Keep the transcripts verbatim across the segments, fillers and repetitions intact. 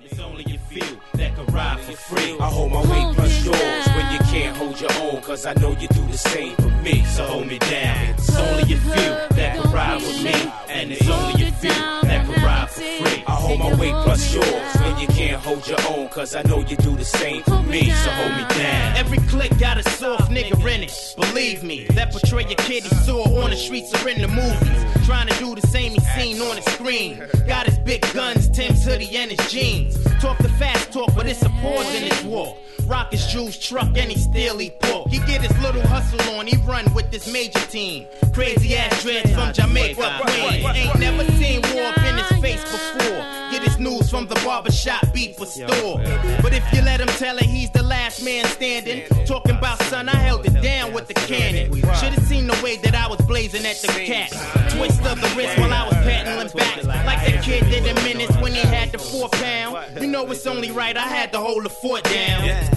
It's only a few that can ride for free. I hold my weight plus yours when you can't hold your own, cause I know you do the same for me. So hold me down. It's only a few that can ride with me, and it's only a few that can ride for free. I hold my weight plus yours when you can't hold your own, cause I know you do the same for me. So hold me down. Every click got a soft nigga in it. Believe me, that portray a kid he saw on the streets or in the movies. Trying to do the same he seen on the screen. Got his big guns, Tim's hoodie, and his jeans. Talk the fast talk, but it's a pause in his walk. Rock his Jew's truck and he still eat pork. He get his little hustle on, he run with this major team. Crazy ass dreads from Jamaica, Queen. Ain't never seen war up in his face before. Get his news from the barbershop, beef or store. But if you let him tell it, he's the last man standing. Talking about son, I held it down with the cannon. Should've seen the way that I was blazing at the cat. Twist of the wrist while I was paddling back. Like that kid did in minutes when he had the four pound. You know it's only right, I had to hold the fort down.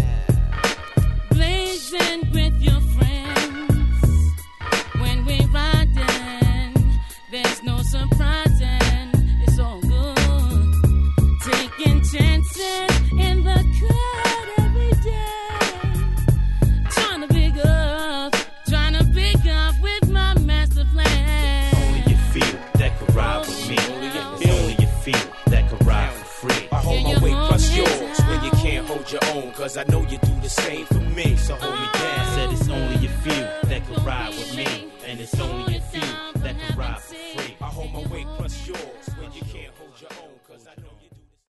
Blazing with your friends. When we riding, there's no surprising. It's all good. Taking chances in the crowd every day. Trying to pick up, trying to pick up with my master plan. Only a few that can ride with me. Only a few that can ride for free. I hold my weight plus yours when you can't hold your own, cause I know you do the same for me. So hold me down. I said it's only a few that can ride with me, and it's only a few that can ride for free. I hold my weight plus yours when you can't hold your own, cause I know you do.